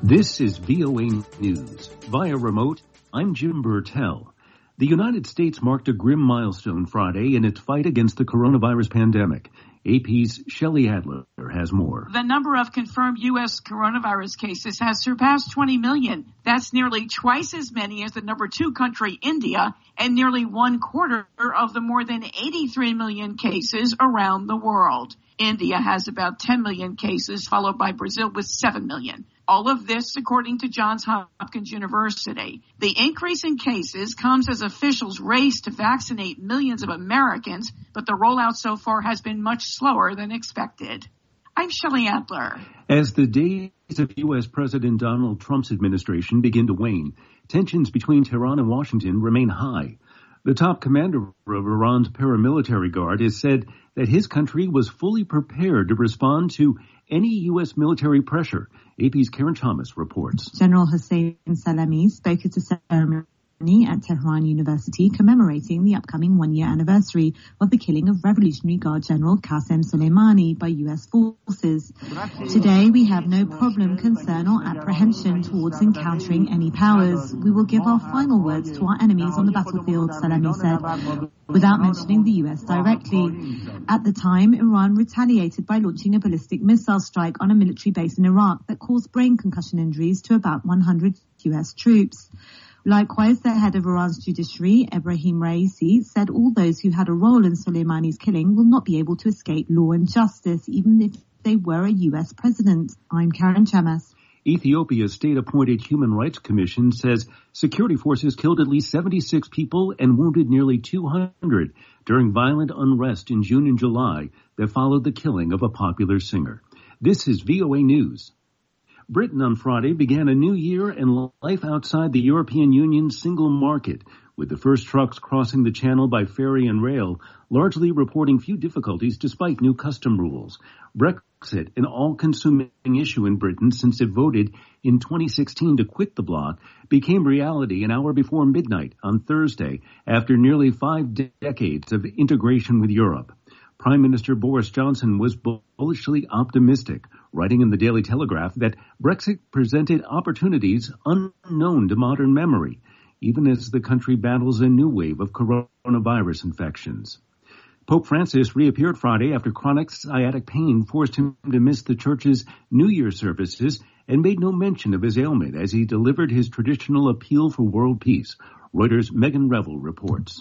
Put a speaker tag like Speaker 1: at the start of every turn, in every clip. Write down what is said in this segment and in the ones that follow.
Speaker 1: This is VOA News. Via remote, I'm Jim Burtell. The United States marked a grim milestone Friday in its fight against the coronavirus pandemic. AP's Shelley Adler has more.
Speaker 2: The number of confirmed U.S. coronavirus cases has surpassed 20 million. That's nearly twice as many as the number 2 country, India, and nearly 1/4 of the more than 83 million cases around the world. India has about 10 million cases, followed by Brazil with 7 million. All of this, according to Johns Hopkins University. The increase in cases comes as officials race to vaccinate millions of Americans, but the rollout so far has been much slower than expected. I'm Shelley Adler.
Speaker 1: As the days of U.S. President Donald Trump's administration begin to wane, tensions between Tehran and Washington remain high. The top commander of Iran's paramilitary guard has said that his country was fully prepared to respond to any U.S. military pressure. AP's Karen Thomas reports.
Speaker 3: General Hossein Salami spoke at a ceremony at Tehran University commemorating the upcoming one-year anniversary of the killing of Revolutionary Guard General Qasem Soleimani by U.S. forces. Today, we have no problem, concern or apprehension towards encountering any powers. We will give our final words to our enemies on the battlefield, Salami said, without mentioning the U.S. directly. At the time, Iran retaliated by launching a ballistic missile strike on a military base in Iraq that caused brain concussion injuries to about 100 U.S. troops. Likewise, the head of Iran's judiciary, Ebrahim Raisi, said all those who had a role in Soleimani's killing will not be able to escape law and justice, even if they were a U.S. president. I'm Karen Chamas.
Speaker 1: Ethiopia's state-appointed Human Rights Commission says security forces killed at least 76 people and wounded nearly 200 during violent unrest in June and July that followed the killing of a popular singer. This is VOA News. Britain on Friday began a new year and life outside the European Union's single market, with the first trucks crossing the channel by ferry and rail, largely reporting few difficulties despite new custom rules. Brexit, an all-consuming issue in Britain since it voted in 2016 to quit the bloc, became reality an hour before midnight on Thursday after nearly 5 decades of integration with Europe. Prime Minister Boris Johnson was bullishly optimistic, writing in the Daily Telegraph that Brexit presented opportunities unknown to modern memory, even as the country battles a new wave of coronavirus infections. Pope Francis reappeared Friday after chronic sciatic pain forced him to miss the church's New Year services and made no mention of his ailment as he delivered his traditional appeal for world peace. Reuters' Megan Revel reports.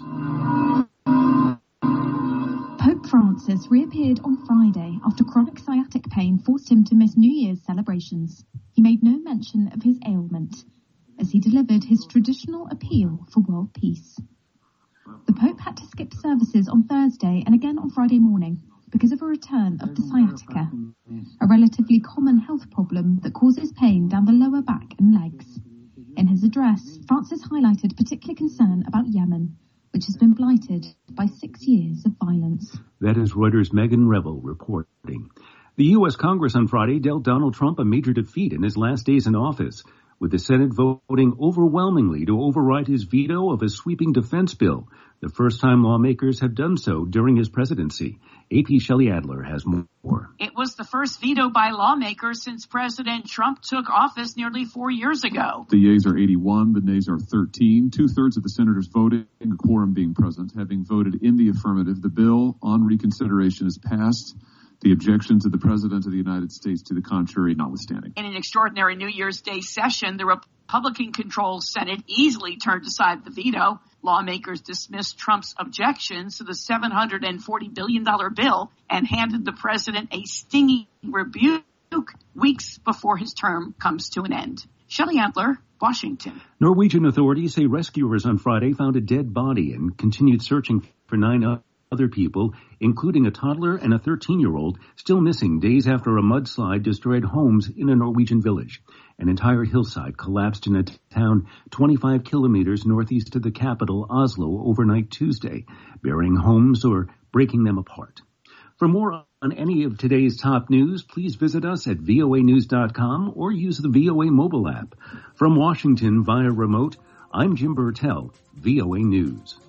Speaker 4: Pope Francis reappeared on Friday after chronic sciatic pain forced him to miss New Year's celebrations. He made no mention of his ailment as he delivered his traditional appeal for world peace. The Pope had to skip services on Thursday and again on Friday morning because of a return of the sciatica, a relatively common health problem that causes pain down the lower back and legs. In his address, Francis highlighted particular concern about Yemen, which has been blighted by 6 years of violence.
Speaker 1: That is Reuters' Megan Revel reporting. The U.S. Congress on Friday dealt Donald Trump a major defeat in his last days in office, with the Senate voting overwhelmingly to override his veto of a sweeping defense bill, the first time lawmakers have done so during his presidency. AP Shelley Adler has more.
Speaker 2: It was the first veto by lawmakers since President Trump took office nearly 4 years ago.
Speaker 5: The yeas are 81, the nays are 13. 2/3 of the senators voting, a quorum being present. Having voted in the affirmative, the bill on reconsideration is passed. The objections of the President of the United States to the contrary notwithstanding.
Speaker 2: In an extraordinary New Year's Day session, the Republican-controlled Senate easily turned aside the veto. Lawmakers dismissed Trump's objections to the $740 billion bill and handed the president a stinging rebuke weeks before his term comes to an end. Shelley Adler, Washington.
Speaker 1: Norwegian authorities say rescuers on Friday found a dead body and continued searching for 9 other people, including a toddler and a 13-year-old, still missing days after a mudslide destroyed homes in a Norwegian village. An entire hillside collapsed in a town 25 kilometers northeast of the capital, Oslo, overnight Tuesday, burying homes or breaking them apart. For more on any of today's top news, please visit us at voanews.com or use the VOA mobile app. From Washington via remote, I'm Jim Burtell, VOA News.